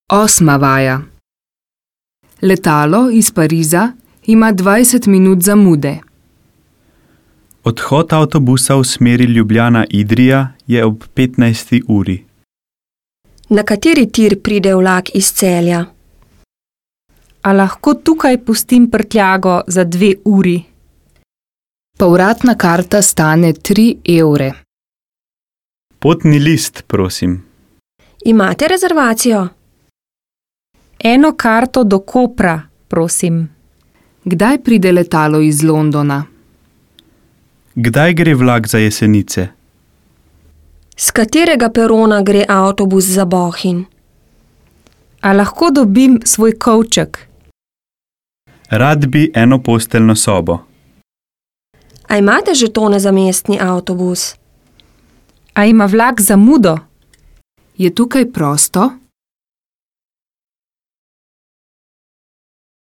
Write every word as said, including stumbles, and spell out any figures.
Osma vaja. Letalo iz Pariza ima dvajset minut zamude. Odhod avtobusa v smeri Ljubljana-Idrija je ob petnajsti uri. Na kateri tir pride vlak iz Celja? A lahko tukaj pustim prtljago za dve uri? Povratna karta stane tri evre. Potni list, prosim. Imate rezervacijo? Eno karto do Kopra, prosim. Kdaj pride letalo iz Londona? Kdaj gre vlak za Jesenice? S katerega perona gre avtobus za Bohinj? A lahko dobim svoj kovček? Rad bi eno posteljno sobo. A imate žetone za mestni avtobus? A ima vlak zamudo? Je tukaj prosto?